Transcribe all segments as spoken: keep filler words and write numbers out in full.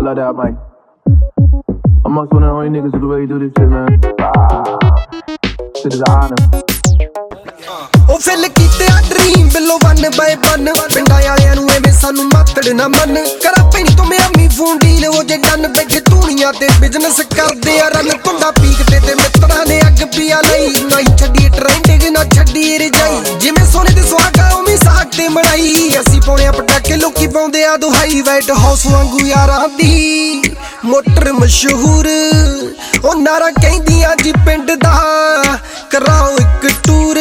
like that, Mike. I'm also one of the only niggas who the way you do this shit, man. Shit is an honor. ਉਹ fill ਕੀਤੇ ਆ dream ਬਿਲੋ one by one ਪਿੰਡਾਂ ਵਾਲਿਆਂ ਨੂੰ ਐਵੇਂ ਸਾਨੂੰ ਮਾਤੜ ਨਾ ਮੰਨ ਕਰਾ ਪੈਣੀ ਤੋਂ ਮਿਆਮੀ ਫੋਨ ਡੀਲ ਉਹ ਜੇ ਡਨ ਬੈਠੇ ਧੂਣੀਆਂ ਤੇ ਬਿਜ਼ਨਸ ਕਰਦੇ ਆ ਰਨ ਧੁੰਡਾ ਪੀਕ ਤੇ ਤੇ ਮਿੱਤਰਾਂ ਨੇ ਅੱਗ ਪੀਆ ਲਈ ਨਹੀਂ ਛੱਡੀ ਟ੍ਰੈਂਡਿੰਗ ਨਾ ਛੱਡੀ ਰਜਾਈ ਜਿਵੇਂ ਸੋਨੇ ਤੇ ਸੁਹਾਗਾ ਉਵੇਂ ਸਾਗ ਤੇ ਮੜਾਈ ਅਸੀਂ ਪਾਉਣੇ ਪਟਾਕੇ ਲੋਕੀ ਪਾਉਂਦੇ ਆ ਦੁਹਾਈ ਵਾਈਟ ਹਾਊਸ ਵਾਂਗੂ ਯਾਰਾਂ ਦੀ ਮੋਟਰ ਮਸ਼ਹੂਰ ਉਹ ਨਾਰਾ ਕਹਿੰਦੀਆਂ ਜੀ ਪਿੰਡ ਦਾ ਕਰਾਓ ਇੱਕ ਟੂਰ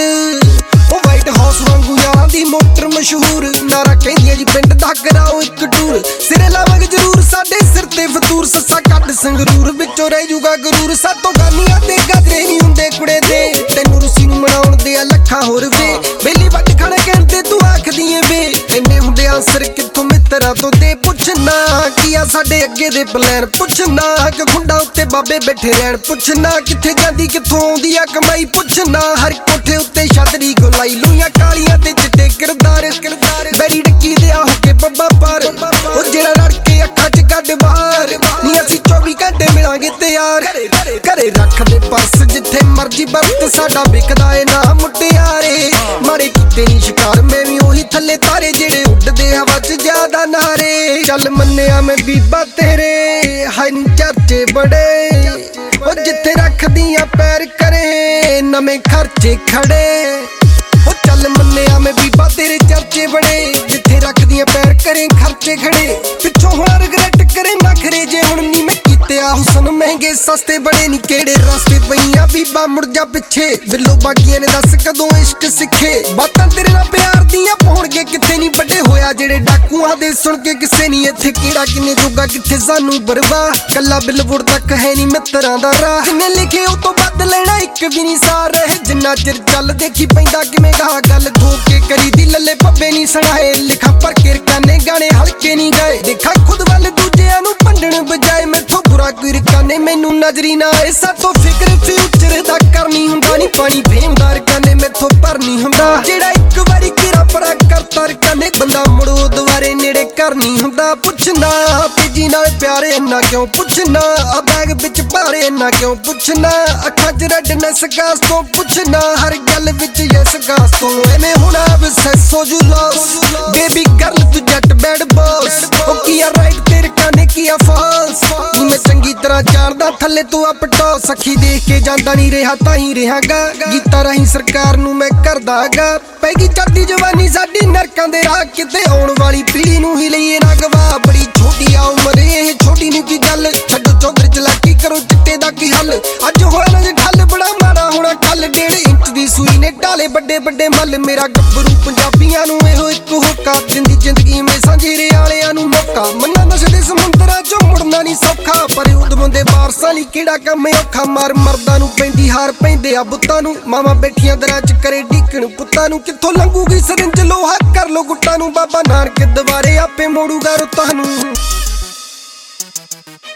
ਉਹ ਵਾਈਟ ਹਾਊਸ ਵਾਂਗੂ ਯਾਰਾਂ ਦੀ ਮੋਟਰ ਮਸ਼ਹੂਰ ਨਾਰਾ ਕਹਿੰਦੀਆਂ ਜੀ ਪਿੰਡ ਦਾ ਕਰਾਓ ਇੱਕ ਟੂਰ ਸਿਰੇ ਲਾਵਾਂਗੇ ਜ਼ਰੂਰ ਸਾਡੇ ਸਿਰ ਤੇ ਫਤੂਰ ਸੱਸਾ ਕੱਢ ਸੰਗਰੂਰ ਵਿੱਚੋਂ ਰਹਿ ਜੂਗਾ ਗਰੂਰ ਸਾਤੋਂ ਗਾਨੀਆਂ ਤੇ ਗਾਜਰੇ ਨਹੀਂ ਹੁੰਦੇ ਕੁੜੇ ਦੇ ਤੈਨੂੰ ਰੁੱਸੀ ਨੂੰ ਮਨਾਉਣ ਦੇ ਆ ਲੱਖਾਂ ਹੋਰ ਵੇ ਬੇਲੀ ਵੱਟ ਖਾਣਾ ਕਹਿਣ ਤੇ ਤੂੰ ਆਖਦੀ ਏ ਵੇ ਇੰਨੇ ਹੁੰਦੇ ਆਂਸਰ ਕਿੱਥੋਂ ਮਿੱਤਰਾਂ ਤੋਂ ਦੇ ਪੁੱਛਣਾ ਕੀ ਆ ਸਾਡੇ ਅੱਗੇ ਦੇ ਪਲਾਨ ਪੁੱਛਣਾ ਕਿ ਖੁੰਡਾ ਉੱਤੇ ਬਾਬੇ ਬੈਠੇ ਰਹਿਣ ਪੁੱਛਣਾ ਕਿੱਥੇ ਜਾਂਦੀ ਕਿੱਥੋਂ ਆਉਂਦੀ ਆ ਕਮਾਈ ਪੁੱਛਣਾ ਹਰ ਕੋਠੇ ਉੱਤੇ ਛਤਰੀ ਗੋਲਾਈ ਲੂਆਂ ਕਾਲੀਆਂ ਤੇ ਚਿੱਟੇ ਕਿਰਦਾਰ ਕਿਰਦਾਰ ਬੈਰੀ ਡੱਕੀ ਦੇ ਆ ਕੇ ਬੱਬਾ ਪਰ ਉਹ ਜਿਹੜਾ ਲੜ ਕੇ ਅੱਖਾਂ ਚ ਕੱਢ ਬਾਹਰ ਨਹੀਂ ਅਸੀਂ ਚੌਵੀ ਘੰਟੇ ਮਿਲਾਂਗੇ ਤੇ ਯਾਰ ਘਰੇ ਰੱਖਦੇ ਪਰਸ ਜਿੱਥੇ ਮਰਜੀ ਵਰਤ ਸਾਡਾ ਵਿਕਦਾ ਏ ਨਾ ਮੁਟਿਆਰੇ ਮਾਰੇ ਕੀਤੇ ਨਹੀਂ ਸ਼ਿਕਾਰ ਮੈਂ ਵੀ ਉਹੀ ਥੱਲੇ ਤਾਰੇ ਜਿਹੜੇ ਉੱਡਦੇ ਹਵਾ ਚ ਜ਼ਿਆਦਾ ਨਾਰੇ ਚੱਲ ਮੰਨਿਆ ਮੈਂ ਬੀਬਾ ਤੇਰੇ ਹਾਈ ਨੀ ਚਰਚੇ ਬੜੇ ਉਹ ਜਿੱਥੇ ਰੱਖਦੀਆਂ ਪੈਰ ਕਰੇ ਨਵੇਂ ਖਰਚੇ ਖੜੇ ਉਹ ਚੱਲ ਮੰਨਿਆ ਮੈਂ ਬੀਬਾ ਤੇਰੇ ਚਰਚੇ ਬੜੇ ਜਿੱਥੇ ਰੱਖਦੀਆਂ ਪੈਰ ਕਰੇ ਖਰਚੇ ਖੜੇ ਪਿੱਛੋਂ ਹੁਣ ਰਿਗਰੈਟ ਕਰੇ ਨਖਰੇ ਜੇ ਹੁਣ ਨੀ ਮੈਂ ਕੀਤੇ ਆ ਹੁਸਨ ਮਹਿੰਗੇ ਸਸਤੇ ਬੜੇ ਨੀ ਕਿਹੜੇ ਰਸਤੇ ਪਈਆਂ ਬੀਬਾ ਮੁੜ ਜਾ ਪਿੱਛੇ ਬਿੱਲੋ ਬਾਗੀਆਂ ਨੇ ਦੱਸ ਕਦੋਂ ਇਸ਼ਕ ਸਿੱਖੇ ਬਾਤਾਂ ਤੇਰੇ ਨਾਲ ਪਿਆਰ ਦੀਆਂ ਪਾਉਣਗੇ ਕਿੱਥੇ ਨੀ ਵੱਡੇ ਹੋਇਆ ਜਿਹੜੇ ਡਾਕੂਆਂ ਦੇ ਸੁਣ ਕੇ ਕਿਸੇ ਨੀ ਇੱਥੇ ਕਿਹੜਾ ਕਿੰਨੇ ਜੋਗਾ ਕਿੱਥੇ ਸਾਨੂੰ ਬਰਵਾ ਕੱਲਾ ਬਿਲਵੁਰ ਤੱਕ ਹੈ ਨੀ ਮਿੱਤਰਾਂ ਦਾ ਰਾਹ ਜਿੰਨੇ ਲਿਖੇ ਉਹ ਤੋਂ ਵੱਧ ਲੈਣਾ ਇੱਕ ਵੀ ਨੀ ਸਾਰ ਰਹੇ ਜਿੰਨਾ ਚਿਰ ਚੱਲ ਦੇਖੀ ਪੈਂਦਾ ਕਿਵੇਂ ਗਾ ਗੱਲ ਧੋਕੇ ਕਰੀ ਦੀ ਲੱਲੇ ਪੱਬੇ ਨੀ ਸੁਣਾਏ ਲਿਖਾ ਪਰ ਕਿਰਕਾਨੇ ਗਾਣੇ ਹਲਕੇ ਨੀ ਗਏ ਦੇਖਾ ਖੁਦ ਵੱਲ ਦੂਜਿਆਂ ਨੂੰ ਭੰਡਣ ਬਜਾਏ ਮੈਥੋਂ ਬੁਰਾ ਕੋਈ ਰਕਾਨੇ ਮੈਨੂੰ ਨਜ਼ਰੀ ਨਾ ਆਏ ਸਾਤੋਂ ਫਿਕਰ ਫਿਊਚਰ ਦਾ ਕਰਨੀ ਹੁੰਦਾ ਨੀ ਪਾਣੀ ਫੇਮਦਾਰ ਰਕਾਨੇ ਮੈਥੋਂ ਭਰ ਨੀ ਹੁੰਦਾ ਜਿਹੜਾ ਇੱਕ ਵਾਰੀ ਕਿਰਾ ਪਰਾ ਕਰਤਾ ਰਕਾਨੇ ਬੰਦਾ ਮੁੜੋ ਦੁਬਾਰੇ ਨੇੜੇ ਕਰ ਨੀ ਹੁੰਦਾ ਪੁੱਛਣਾ ਤੇਜੀ ਨਾਲ ਪਿਆਰੇ ਇੰਨਾ ਕਿਉਂ ਪੁੱਛਣਾ ਆ ਬੈਗ ਵਿੱਚ ਭਾਰੇ ਇੰਨਾ ਕਿਉਂ ਪੁੱਛਣਾ ਅੱਖਾਂ ਚ ਰੈਡਨੈਸ ਗਾਸ ਤੋਂ ਪੁੱਛਣਾ ਹਰ ਗੱਲ ਵਿੱਚ ਯੈਸ ਗਾਸ ਤੋਂ ਐਵੇਂ ਹੁਣ ਅਬਸੈਸ ਹੋ ਜੂ ਲੋਸ ਬੇਬੀ ਗਰਲ ਤੂੰ ਜੱਟ ਬੈਡ ਬੌਸ ਉਹ ਕੀ ਆ ਰਾਈਟ ਤੇ ਰਕਾਨੇ ਕੀ ਆ ਫਾਲਸ ਨੀ ਮੈਂ ਚੰਗੀ ਤਰ੍ਹਾਂ ਜਾਣਦਾ ਥੱਲੇ ਤੂੰ ਅਪ ਟੌਪ ਸਖੀ ਦੇਖ ਕੇ ਜਾਂਦਾ ਨਹੀਂ ਰਿਹਾ ਤਾਂ ਹੀ ਰਹਾਂਗਾ ਗੀਤਾਂ ਰਾਹੀਂ ਸਰਕਾਰ ਨੂੰ ਮੈਂ ਕਰਦਾਗਾ ਪੈਗੀ ਚੜਦੀ ਜਵਾਨੀ ਸਾਡੀ ਨਰਕਾਂ ਦੇ ਰਾਹ ਕਿਤੇ ਆਉਣ ਵਾਲੀ ਪੀੜੀ ਨੂੰ ਹੀ ਲਈਏ ਨਾ ਗਵਾ ਬੜੀ ਛੋਟੀ ਆ ਉਮਰ ਇਹ ਛੋਟੀ ਨੂੰ ਕੀ ਗੱਲ ਛੱਡੋ ਚੌਧਰ ਚਲਾਕੀ ਕਰੋ ਚਿੱਟੇ ਦਾ ਕੀ ਹੱਲ ਅੱਜ ਹੋਇਆ ਨਾ ਢੱਲ ਬੜਾ ਮਾੜਾ ਹੋਣਾ ਕੱਲ ਡੇਢ ਇੰਚ ਦੀ ਸੂਈ ਨੇ ਢਾਲੇ ਵੱਡੇ ਵੱਡੇ ਮੱਲ ਮੇਰਾ ਗੱਭਰੂ ਪੰਜਾਬੀਆਂ ਨੂੰ ਇਹੋ ਇੱਕ ਹੋਕਾ ਜਿੰਦੀ ਜ਼ਿੰਦਗੀ ਮੈਂ ਸਾਂਝੇ ਵਾਲਿਆਂ ਨੂੰ ਮੌਕਾ ਮੰਨਾ ਨਸ਼ੇ ਦੇ ਸਮੁੰਦਰਾਂ ਚੋਂ ਮੁੜਨਾ ਨਹੀਂ ਸੌਖਾ ਪਰ ਉਦਮੋਂ ਦੇ ਵਾਰਸਾਂ ਲਈ ਕਿਹੜਾ ਕੰਮ ਔਖਾ ਮਾਰ ਮਰਦਾਂ ਨੂੰ ਪੈਂਦੀ ਹਾਰ ਪੈਂਦੇ ਆ ਬੁੱਤਾਂ ਨੂੰ ਮਾਵਾਂ ਬੈਠੀਆਂ ਦਰਾਂ ਚ ਕਰੇ ਢੀਕਣ ਪੁੱਤਾਂ ਨੂੰ ਕਿੱਥੋਂ ਲੰਘੂਗੀ ਸਰਿੰਜ ਲੋਹਾ ਕਰ ਲੋ ਗੁੱਟਾਂ ਨੂੰ ਬਾਬਾ ਨਾਨਕ ਦੁਆਰੇ ਆਪੇ ਮੋੜੂਗਾ ਰੁੱਤਾਂ ਨੂੰ।